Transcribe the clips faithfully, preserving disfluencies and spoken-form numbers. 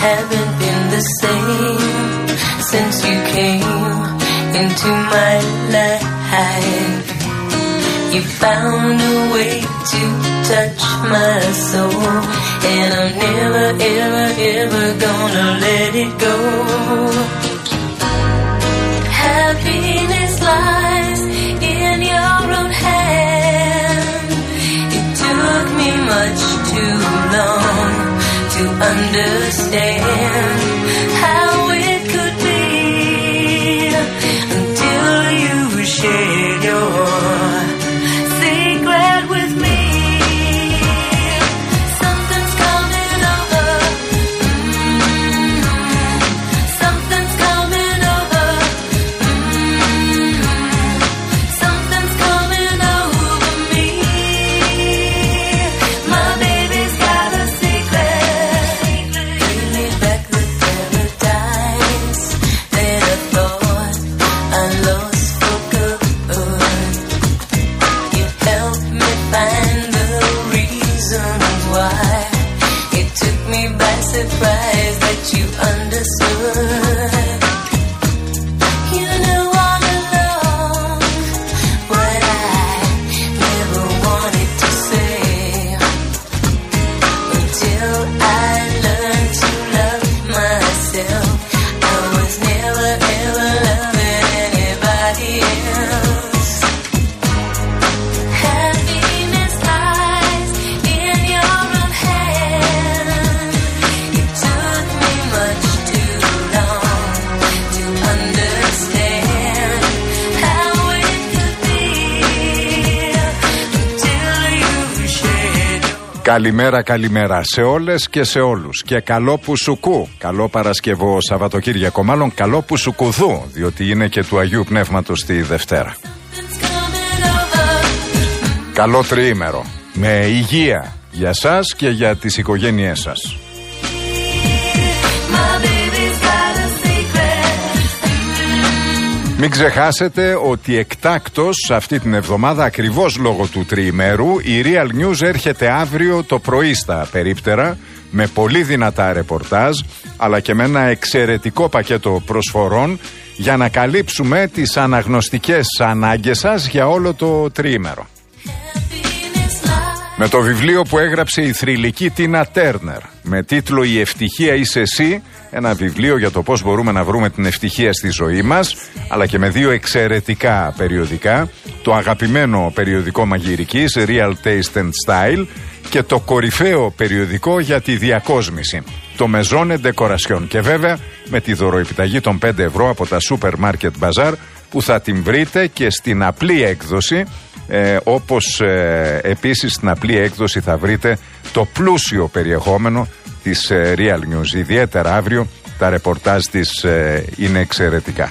haven't been the same since you came into my life. You found a way to touch my soul, and I'm never, ever, ever gonna let it go. Happiness lies in your own hand. It took me much too long to understand how it could be until you shared your secret with me. Something's coming over. Mm-hmm. Something's coming over. Mm-hmm. Something's coming over me. My baby's got a secret. Bring me back the paradise that I thought I lost for good. You helped me find the reasons why. It took me by surprise that you understood. You knew all along what I never wanted to say, until I learned to love myself. I was never ever loving anybody else. Happiness lies in your own hand. It took me much too long to understand how it could be until you shared your... Καλημέρα, καλημέρα σε όλες και σε όλους. Και καλό Πουσουκού. Καλό Παρασκευό Σαββατοκύριακο. Μάλλον καλό Πουσουκουδού, διότι είναι και του Αγίου Πνεύματος τη Δευτέρα. Καλό τριήμερο. Με υγεία για σας και για τις οικογένειές σας. My baby's got a secret. Μην ξεχάσετε ότι εκτάκτως αυτή την εβδομάδα, ακριβώς λόγω του τριημέρου, η Real News έρχεται αύριο το πρωί στα περίπτερα με πολύ δυνατά ρεπορτάζ, αλλά και με ένα εξαιρετικό πακέτο προσφορών για να καλύψουμε τις αναγνωστικές ανάγκες σας για όλο το τριήμερο. Με το βιβλίο που έγραψε η θρυλική Τίνα Τέρνερ με τίτλο «Η ευτυχία είσαι εσύ», ένα βιβλίο για το πώς μπορούμε να βρούμε την ευτυχία στη ζωή μας, αλλά και με δύο εξαιρετικά περιοδικά, το αγαπημένο περιοδικό μαγειρικής Real Taste and Style και το κορυφαίο περιοδικό για τη διακόσμηση, το Maison et Decoration, και βέβαια με τη δωροεπιταγή των πέντε ευρώ από τα Supermarket Bazaar, που θα την βρείτε και στην απλή έκδοση, ε, όπως ε, επίσης στην απλή έκδοση θα βρείτε το πλούσιο περιεχόμενο της ε, Real News. Ιδιαίτερα αύριο τα ρεπορτάζ της ε, είναι εξαιρετικά.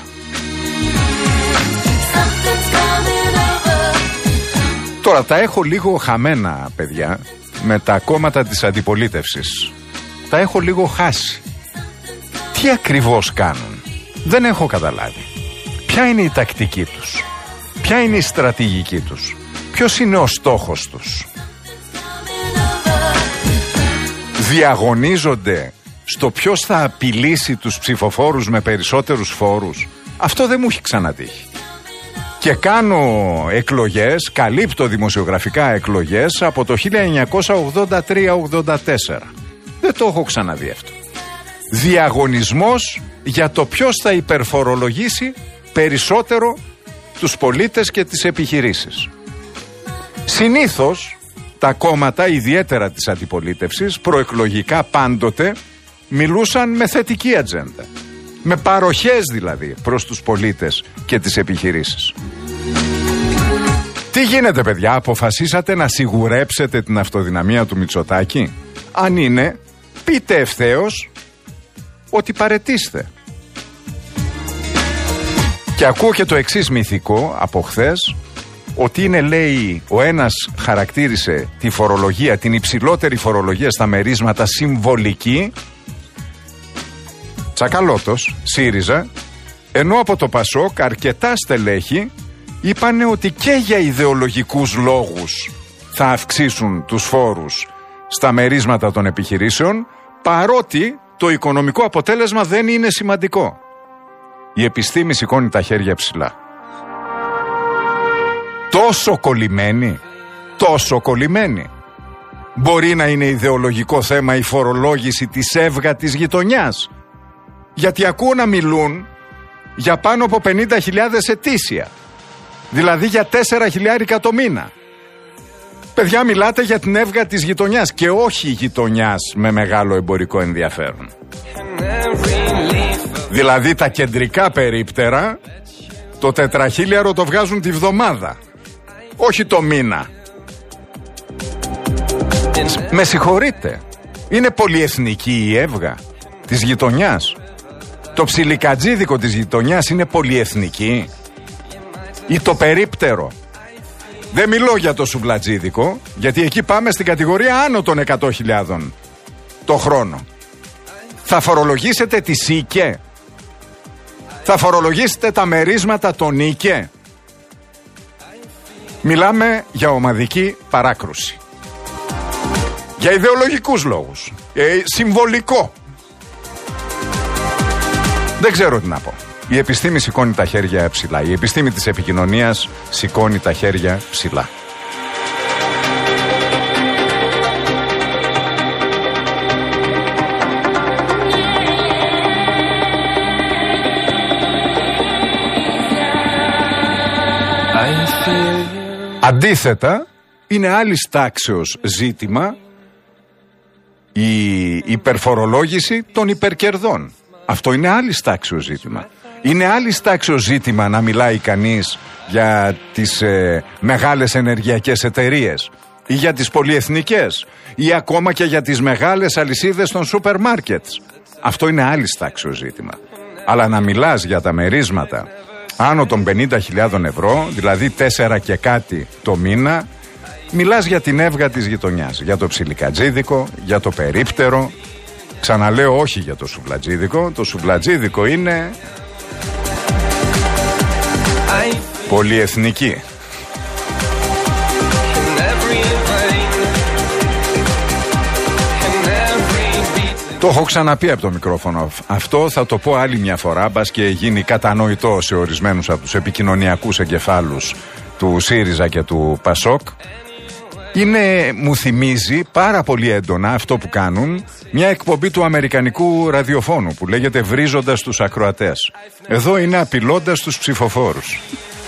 Τώρα τα έχω λίγο χαμένα, παιδιά, με τα κόμματα της αντιπολίτευσης. Τα έχω λίγο χάσει. Τι ακριβώς κάνουν? Δεν έχω καταλάβει. Ποια είναι η τακτική τους? Ποια είναι η στρατηγική τους? Ποιος είναι ο στόχος τους? Διαγωνίζονται στο ποιος θα απειλήσει τους ψηφοφόρους με περισσότερους φόρους? Αυτό δεν μου έχει ξανατύχει. Και κάνω εκλογές, καλύπτω δημοσιογραφικά εκλογές από το χίλια εννιακόσια ογδόντα τρία ογδόντα τέσσερα. Δεν το έχω ξαναδεί αυτό. Διαγωνισμός για το ποιος θα υπερφορολογήσει περισσότερο τους πολίτες και τις επιχειρήσεις. Συνήθως τα κόμματα, ιδιαίτερα της αντιπολίτευσης, προεκλογικά πάντοτε μιλούσαν με θετική ατζέντα. Με παροχές δηλαδή προς τους πολίτες και τις επιχειρήσεις. Τι γίνεται, παιδιά? Αποφασίσατε να σιγουρέψετε την αυτοδυναμία του Μητσοτάκη? Αν είναι, πείτε ευθέως ότι παρετήστε. Και ακούω και το εξής μυθικό από χθες, ότι είναι, λέει, ο ένας χαρακτήρισε τη φορολογία, την υψηλότερη φορολογία στα μερίσματα, συμβολική. Τσακαλώτος, ΣΥΡΙΖΑ, ενώ από το ΠΑΣΟΚ αρκετά στελέχη είπανε ότι και για ιδεολογικούς λόγους θα αυξήσουν τους φόρους στα μερίσματα των επιχειρήσεων, παρότι το οικονομικό αποτέλεσμα δεν είναι σημαντικό. Η επιστήμη σηκώνει τα χέρια ψηλά. Τόσο κολλημένη, τόσο κολλημένη. Μπορεί να είναι ιδεολογικό θέμα η φορολόγηση της έβγατης γειτονιάς. Γιατί ακούω να μιλούν για πάνω από πενήντα χιλιάδες ετήσια. Δηλαδή για τέσσερα χιλιάρικα το μήνα. Παιδιά, μιλάτε για την έβγα της γειτονιάς και όχι γειτονιάς με μεγάλο εμπορικό ενδιαφέρον. Δηλαδή τα κεντρικά περίπτερα, το τετραχίλιαρο το βγάζουν τη βδομάδα, όχι το μήνα. Με συγχωρείτε, είναι πολυεθνική η έβγα της γειτονιάς. Το ψιλικατζίδικο της γειτονιάς είναι πολυεθνική. Ή το περίπτερο. Δεν μιλώ για το σουβλατζίδικο, γιατί εκεί πάμε στην κατηγορία άνω των εκατό χιλιάδων το χρόνο. Θα φορολογήσετε τη ΣΥΚΕ? Θα φορολογήσετε τα μερίσματα των ΙΚΕ? Μιλάμε για ομαδική παράκρουση. Για ιδεολογικούς λόγους. Ε, συμβολικό. Δεν ξέρω τι να πω. Η επιστήμη σηκώνει τα χέρια ψηλά. Η επιστήμη της επικοινωνίας σηκώνει τα χέρια ψηλά. Αντίθετα, είναι άλλης τάξεως ζήτημα η υπερφορολόγηση των υπερκερδών. Αυτό είναι άλλης τάξεως ζήτημα. Είναι άλλης τάξεως ζήτημα να μιλάει κανείς για τις ε, μεγάλες ενεργειακές εταιρείες ή για τις πολυεθνικές ή ακόμα και για τις μεγάλες αλυσίδες των σούπερ μάρκετς. Αυτό είναι άλλης τάξεως ζήτημα. Αλλά να μιλάς για τα μερίσματα άνω των πενήντα χιλιάδων ευρώ, δηλαδή τέσσερα και κάτι το μήνα, μιλάς για την έβγα της γειτονιάς, για το ψιλικατζίδικο, για το περίπτερο. Ξαναλέω, όχι για το σουβλατζίδικο. Το σουβλατζίδικο είναι πολυεθνική. Το έχω ξαναπεί από το μικρόφωνο. Αυτό θα το πω άλλη μια φορά, μπας και γίνει κατανοητό σε ορισμένους από τους επικοινωνιακούς εγκεφάλους του ΣΥΡΙΖΑ και του ΠΑΣΟΚ. Είναι, μου θυμίζει πάρα πολύ έντονα αυτό που κάνουν μια εκπομπή του αμερικανικού ραδιοφώνου που λέγεται βρίζοντας τους ακροατές. Εδώ είναι απειλώντας τους ψηφοφόρους.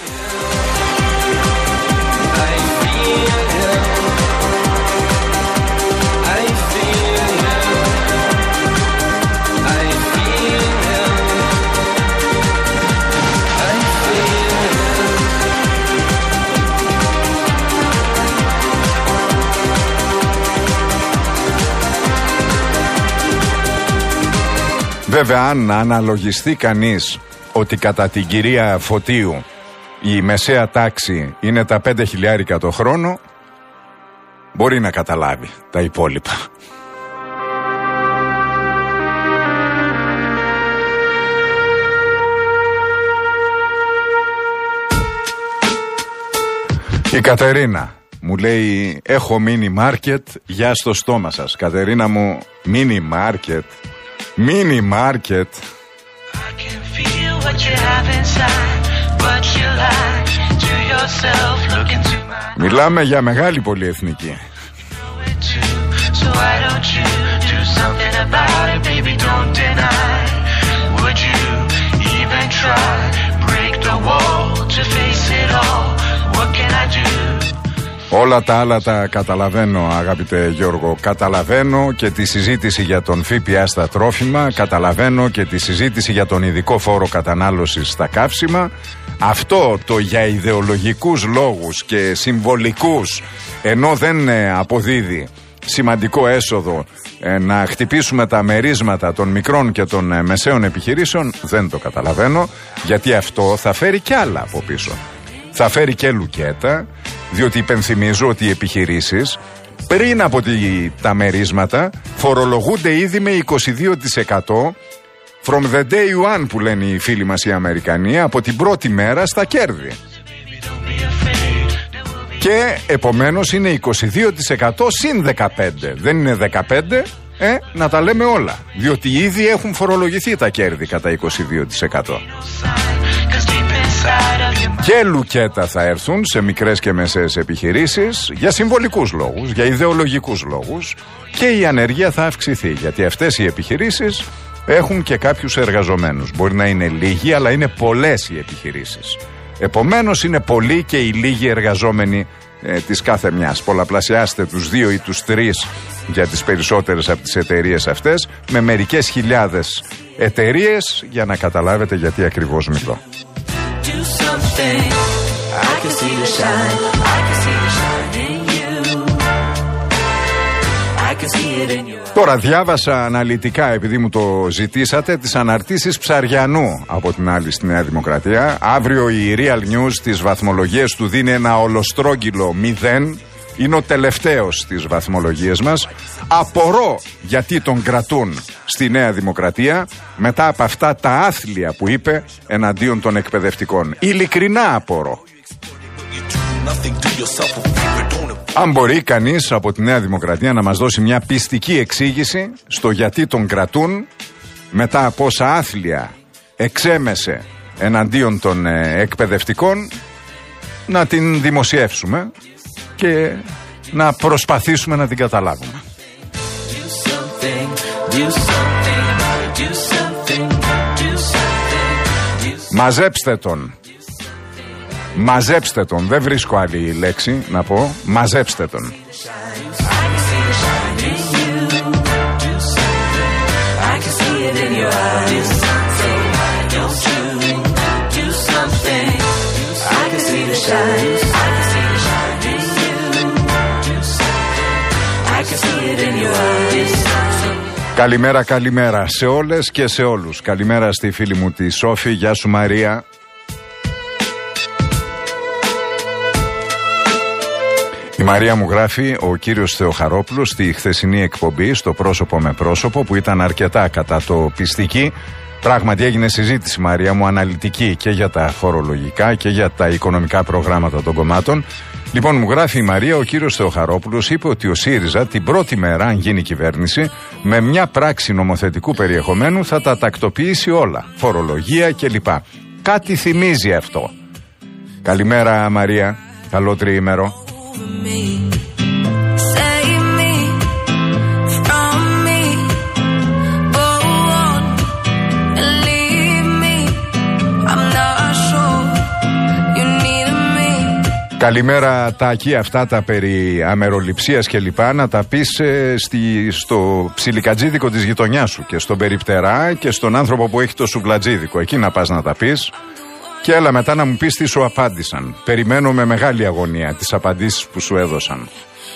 Βέβαια, αν αναλογιστεί κανείς ότι κατά την κυρία Φωτίου η μεσαία τάξη είναι τα πέντε χιλιάρικα το χρόνο, μπορεί να καταλάβει τα υπόλοιπα. Η Κατερίνα μου λέει, έχω μίνι μάρκετ, γεια στο στόμα σας. Κατερίνα μου, μίνι μάρκετ. Μίνι μάρκετ. Μιλάμε για μεγάλη πολυεθνική. Όλα τα άλλα τα καταλαβαίνω, αγαπητέ Γιώργο. Καταλαβαίνω και τη συζήτηση για τον ΦΠΑ στα τρόφιμα. Καταλαβαίνω και τη συζήτηση για τον ειδικό φόρο κατανάλωσης στα καύσιμα. Αυτό το για ιδεολογικούς λόγους και συμβολικούς, ενώ δεν αποδίδει σημαντικό έσοδο, να χτυπήσουμε τα μερίσματα των μικρών και των μεσαίων επιχειρήσεων, δεν το καταλαβαίνω, γιατί αυτό θα φέρει κι άλλα από πίσω. Θα φέρει και λουκέτα, διότι υπενθυμίζω ότι οι επιχειρήσεις πριν από τη, τα μερίσματα φορολογούνται ήδη με είκοσι δύο τοις εκατό from the day one, που λένε οι φίλοι μας οι Αμερικανοί, από την πρώτη μέρα στα κέρδη. Και επομένως είναι είκοσι δύο τοις εκατό συν δεκαπέντε. Δεν είναι δεκαπέντε, ε, να τα λέμε όλα. Διότι ήδη έχουν φορολογηθεί τα κέρδη κατά είκοσι δύο τοις εκατό. Και λουκέτα θα έρθουν σε μικρές και μεσαίες επιχειρήσεις για συμβολικούς λόγους, για ιδεολογικούς λόγους, και η ανεργία θα αυξηθεί, γιατί αυτές οι επιχειρήσεις έχουν και κάποιους εργαζομένους. Μπορεί να είναι λίγοι, αλλά είναι πολλές οι επιχειρήσεις. Επομένως είναι πολλοί και οι λίγοι εργαζόμενοι ε, της κάθε μιας. Πολλαπλασιάστε τους δύο ή τους τρεις για τις περισσότερες από τις εταιρείες αυτές με μερικές χιλιάδες εταιρείες για να καταλάβετε γιατί ακριβώς μιλώ. Τώρα διάβασα αναλυτικά, επειδή μου το ζητήσατε, τις αναρτήσεις Ψαριανού από την άλλη στη Νέα Δημοκρατία. Αύριο η Real News στις βαθμολογίες του δίνει ένα ολοστρόγγυλο μηδέν. Είναι ο τελευταίος στις βαθμολογίες μας. Απορώ γιατί τον κρατούν στη Νέα Δημοκρατία μετά από αυτά τα άθλια που είπε εναντίον των εκπαιδευτικών. Ειλικρινά απορώ. Αν μπορεί κανείς από τη Νέα Δημοκρατία να μας δώσει μια πιστική εξήγηση στο γιατί τον κρατούν μετά από όσα άθλια εξέμεσε εναντίον των ε, εκπαιδευτικών, να την δημοσιεύσουμε και να προσπαθήσουμε να την καταλάβουμε. Μαζέψτε τον. Μαζέψτε τον. Δεν βρίσκω άλλη λέξη να πω. Μαζέψτε τον. Καλημέρα, καλημέρα σε όλες και σε όλους. Καλημέρα στη φίλη μου τη Σόφη. Γεια σου Μαρία. Η Μαρία μου γράφει: ο κύριος Θεοχαρόπουλος στη χθεσινή εκπομπή στο πρόσωπο με πρόσωπο, που ήταν αρκετά κατά το πιστική. Πράγματι έγινε συζήτηση, Μαρία μου, αναλυτική και για τα φορολογικά και για τα οικονομικά προγράμματα των κομμάτων. Λοιπόν, μου γράφει η Μαρία: ο κύριος Θεοχαρόπουλος είπε ότι ο ΣΥΡΙΖΑ την πρώτη μέρα, αν γίνει κυβέρνηση, με μια πράξη νομοθετικού περιεχομένου θα τα τακτοποιήσει όλα. Φορολογία κλπ. Κάτι θυμίζει αυτό. Καλημέρα Μαρία, καλό τριήμερο. Καλημέρα Τάκη, αυτά τα περί αμεροληψίας και λοιπά να τα πεις ε, στη, στο ψιλικατζίδικο της γειτονιάς σου και στον περιπτερά και στον άνθρωπο που έχει το σουβλατζίδικο. Εκεί να πας να τα πεις και έλα μετά να μου πεις τι σου απάντησαν. Περιμένω με μεγάλη αγωνία τις απαντήσεις που σου έδωσαν.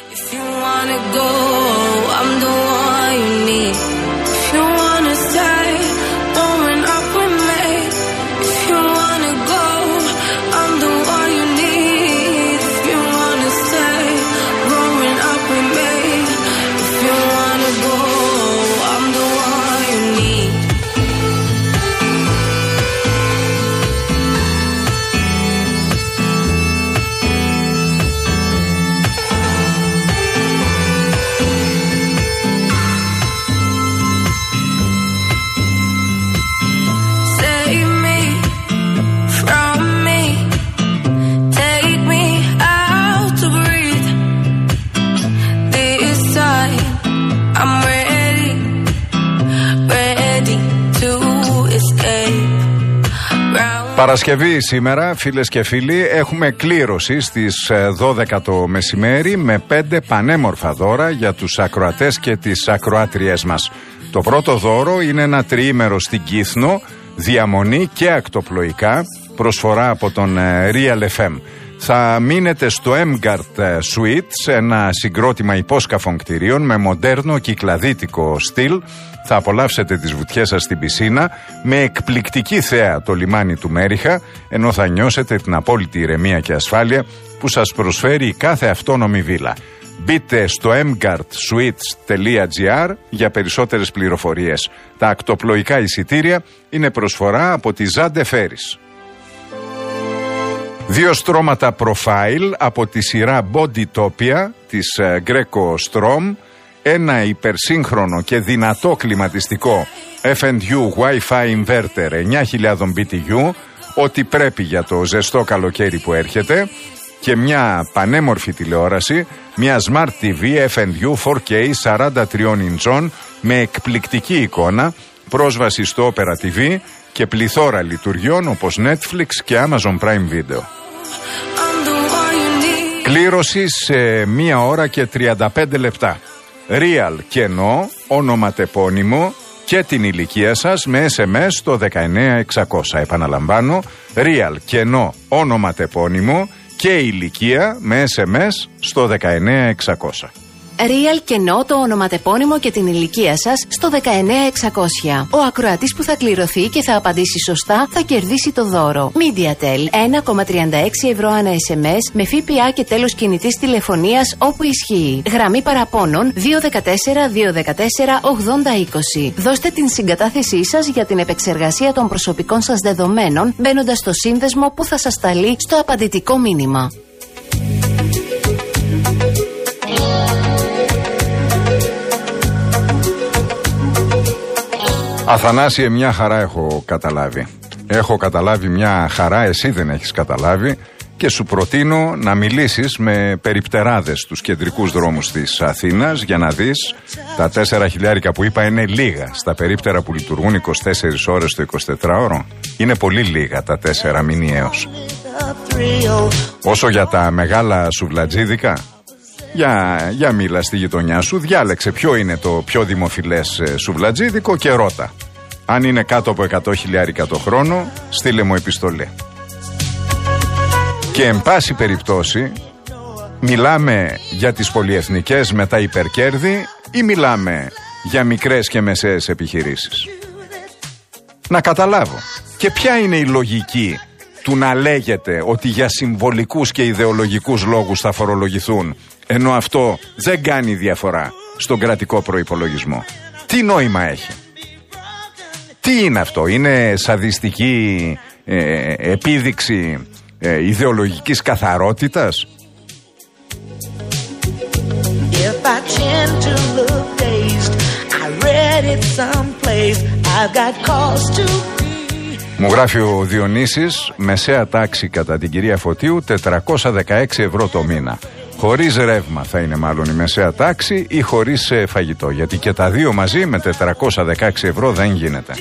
Παρασκευή σήμερα, φίλες και φίλοι, έχουμε κλήρωση στις δώδεκα το μεσημέρι με πέντε πανέμορφα δώρα για τους ακροατές και τις ακροάτριές μας. Το πρώτο δώρο είναι ένα τριήμερο στην Κύθνο, διαμονή και ακτοπλοϊκά, προσφορά από τον Real εφ εμ. Θα μείνετε στο Emgard Suites, ένα συγκρότημα υπόσκαφων κτηρίων με μοντέρνο κυκλαδίτικο στυλ. Θα απολαύσετε τις βουτιές σας στην πισίνα με εκπληκτική θέα το λιμάνι του Μέριχα, ενώ θα νιώσετε την απόλυτη ηρεμία και ασφάλεια που σας προσφέρει η κάθε αυτόνομη βίλα. Μπείτε στο emgard suites τελεία gr για περισσότερες πληροφορίες. Τα ακτοπλοϊκά εισιτήρια είναι προσφορά από τη Zande Ferries. Δύο στρώματα profile από τη σειρά Bodytopia της Greco Strom ένα υπερσύγχρονο και δυνατό κλιματιστικό εφ εντ γιου Wi-Fi Inverter εννιά χιλιάδες μπι τι γιου, ό,τι πρέπει για το ζεστό καλοκαίρι που έρχεται, και μια πανέμορφη τηλεόραση, μια Smart τι βι εφ εντ γιου φορ κέι σαράντα τρία ιντσών με εκπληκτική εικόνα, πρόσβαση στο Opera τι βι και πληθώρα λειτουργιών όπως Netflix και Amazon Prime Video. Κλήρωση σε μία ώρα και τριάντα πέντε λεπτά. Real κενό, ονοματεπώνυμο και την ηλικία σας με ες εμ ες στο δεκαεννέα εξακόσια. Επαναλαμβάνω, Real κενό, ονοματεπώνυμο και ηλικία με ες εμ ες στο δεκαεννέα εξακόσια. Real κενό, το ονοματεπώνυμο και την ηλικία σας στο δεκαεννέα εξακόσια. Ο ακροατής που θα κληρωθεί και θα απαντήσει σωστά θα κερδίσει το δώρο. MediaTel ένα κόμμα τριάντα έξι ευρώ ανά ες εμ ες με ΦΠΑ και τέλος κινητής τηλεφωνίας όπου ισχύει. Γραμμή παραπώνων δύο ένα τέσσερα δύο ένα τέσσερα ογδόντα είκοσι. Δώστε την συγκατάθεσή σας για την επεξεργασία των προσωπικών σας δεδομένων μπαίνοντας στο σύνδεσμο που θα σας σταλεί στο απαντητικό μήνυμα. Αθανάσιε, μια χαρά έχω καταλάβει. Έχω καταλάβει μια χαρά, εσύ δεν έχεις καταλάβει, και σου προτείνω να μιλήσεις με περιπτεράδες στους κεντρικούς δρόμους της Αθήνας για να δεις τα τέσσερα χιλιάρικα που είπα είναι λίγα στα περίπτερα που λειτουργούν είκοσι τέσσερις ώρες το εικοσιτετράωρο. Είναι πολύ λίγα τα τέσσερα μηνιαίως. Όσο για τα μεγάλα σουβλατζίδικα, για, για μίλα στη γειτονιά σου, διάλεξε ποιο είναι το πιο δημοφιλές σουβλατζίδικο και ρώτα. Αν είναι κάτω από εκατό χιλιάρικα το χρόνο, στείλε μου επιστολή. Και εν πάση περιπτώσει, μιλάμε για τις πολυεθνικές με τα υπερκέρδη ή μιλάμε για μικρές και μεσαίες επιχειρήσεις? Να καταλάβω. Και ποια είναι η λογική του να λέγεται ότι για συμβολικούς και ιδεολογικούς λόγους θα φορολογηθούν, ενώ αυτό δεν κάνει διαφορά στον κρατικό προϋπολογισμό? Τι νόημα έχει? Τι είναι αυτό? Είναι σαδιστική ε, επίδειξη ε, ιδεολογικής καθαρότητας? Μου γράφει ο Διονύσης, μεσαία τάξη κατά την κυρία Φωτίου τετρακόσια δεκαέξι ευρώ το μήνα. Χωρίς ρεύμα θα είναι μάλλον η μεσαία τάξη ή χωρίς ε, φαγητό, γιατί και τα δύο μαζί με τετρακόσια δεκαέξι ευρώ δεν γίνεται.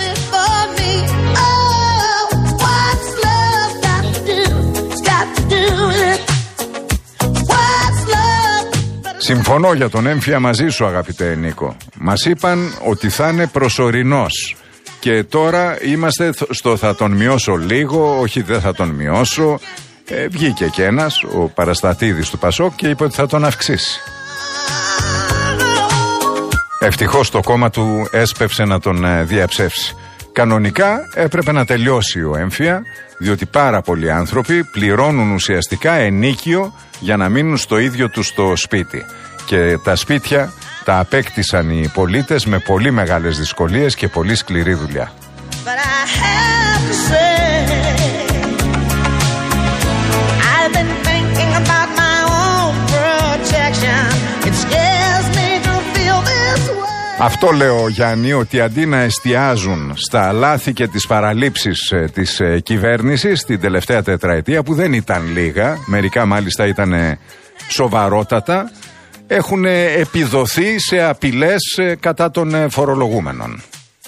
Συμφωνώ για τον έμφυα μαζί σου, αγαπητέ Νίκο. Μας είπαν ότι θα είναι προσωρινός και τώρα είμαστε στο θα τον μειώσω λίγο, όχι δεν θα τον μειώσω. Ε, βγήκε και ένας, ο Παραστατίδης του Πασόκ, και είπε ότι θα τον αυξήσει. Ευτυχώς το κόμμα του έσπευσε να τον ε, διαψεύσει. Κανονικά έπρεπε να τελειώσει ο έμφυα, διότι πάρα πολλοί άνθρωποι πληρώνουν ουσιαστικά ενίκιο για να μείνουν στο ίδιο τους το σπίτι. Και τα σπίτια τα απέκτησαν οι πολίτες με πολύ μεγάλες δυσκολίες και πολύ σκληρή δουλειά. Αυτό λέω, Γιάννη, ότι αντί να εστιάζουν στα λάθη και τις παραλήψεις ε, της ε, κυβέρνησης την τελευταία τετραετία, που δεν ήταν λίγα, μερικά μάλιστα ήταν ε, σοβαρότατα, έχουν ε, επιδοθεί σε απειλές ε, κατά των ε, φορολογούμενων.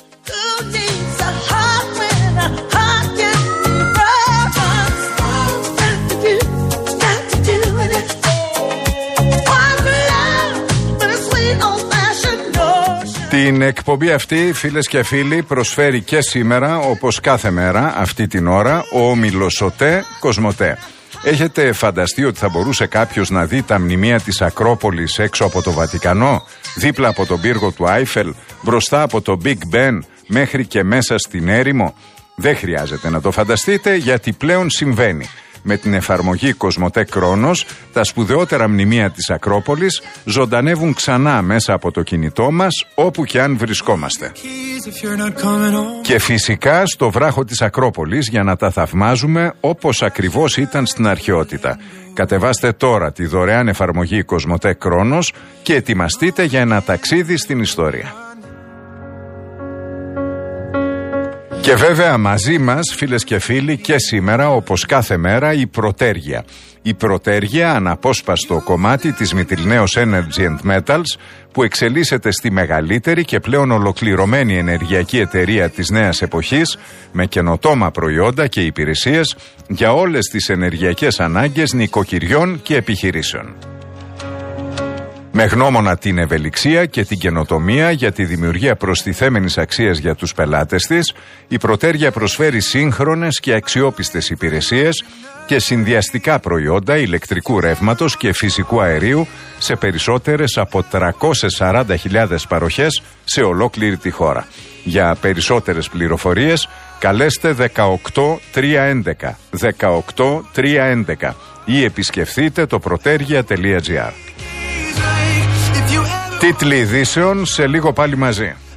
Την εκπομπή αυτή, φίλες και φίλοι, προσφέρει και σήμερα, όπως κάθε μέρα, αυτή την ώρα, ο όμιλος ΟΤΕ Κοσμοτέ. Έχετε φανταστεί ότι θα μπορούσε κάποιος να δει τα μνημεία της Ακρόπολης έξω από το Βατικανό, δίπλα από τον πύργο του Άιφελ, μπροστά από το Big Ben, μέχρι και μέσα στην έρημο? Δεν χρειάζεται να το φανταστείτε, γιατί πλέον συμβαίνει. Με την εφαρμογή Κοσμοτέ Κρόνος, τα σπουδαιότερα μνημεία της Ακρόπολης ζωντανεύουν ξανά μέσα από το κινητό μας, όπου και αν βρισκόμαστε. Και φυσικά στο βράχο της Ακρόπολης για να τα θαυμάζουμε όπως ακριβώς ήταν στην αρχαιότητα. Κατεβάστε τώρα τη δωρεάν εφαρμογή Κοσμοτέ Κρόνος και ετοιμαστείτε για ένα ταξίδι στην ιστορία. Και βέβαια μαζί μας, φίλες και φίλοι, και σήμερα όπως κάθε μέρα η Πρωτέργεια. Η Πρωτέργεια, αναπόσπαστο κομμάτι της Mytilineos Energy and Metals, που εξελίσσεται στη μεγαλύτερη και πλέον ολοκληρωμένη ενεργειακή εταιρεία της νέας εποχής, με καινοτόμα προϊόντα και υπηρεσίες για όλες τις ενεργειακές ανάγκες νοικοκυριών και επιχειρήσεων. Με γνώμονα την ευελιξία και την καινοτομία για τη δημιουργία προστιθέμενης αξίας για τους πελάτες της, η Πρωτέργεια προσφέρει σύγχρονες και αξιόπιστες υπηρεσίες και συνδυαστικά προϊόντα ηλεκτρικού ρεύματος και φυσικού αερίου σε περισσότερες από τριακόσιες σαράντα χιλιάδες παροχές σε ολόκληρη τη χώρα. Για περισσότερες πληροφορίες καλέστε δεκαοκτώ τριακόσια έντεκα δεκαοκτώ τριακόσια έντεκα ή επισκεφθείτε το protergia τελεία gr. Τίτλοι ειδήσεων σε λίγο πάλι μαζί.